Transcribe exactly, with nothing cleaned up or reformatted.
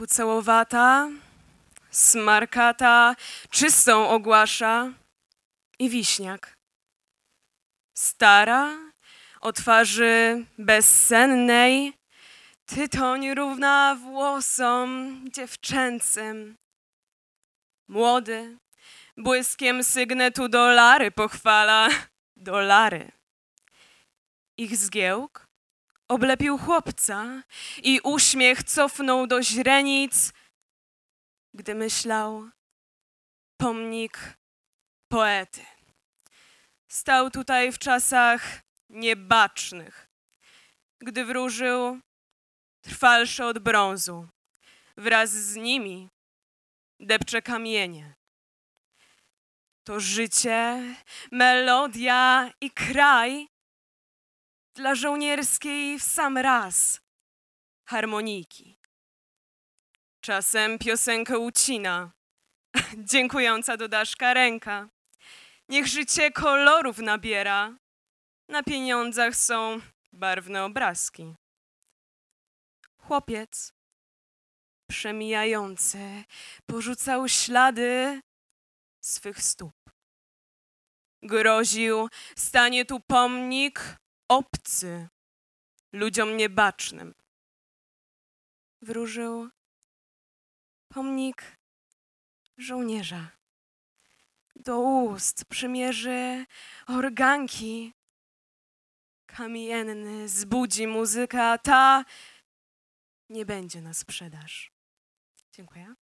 Pucałowata, smarkata, czystą ogłasza i wiśniak. Stara, o twarzy bezsennej, tytoń równa włosom dziewczęcym. Młody, błyskiem sygnetu dolary pochwala, dolary. Ich zgiełk oblepił chłopca i uśmiech cofnął do źrenic, gdy myślał pomnik poety. Stał tutaj w czasach niebacznych, gdy wróżył trwalszy od brązu. Wraz z nimi depcze kamienie. To życie, melodia i kraj dla żołnierskiej w sam raz harmonijki. Czasem piosenkę ucina, dziękująca do Daszka ręka. Niech życie kolorów nabiera, na pieniądzach są barwne obrazki. Chłopiec przemijający porzucał ślady swych stóp. Groził, stanie tu pomnik obcy, ludziom niebacznym. Wróżył pomnik żołnierza. Do ust przymierzy organki. Kamienny zbudzi muzyka ta, nie będzie na sprzedaż. Dziękuję.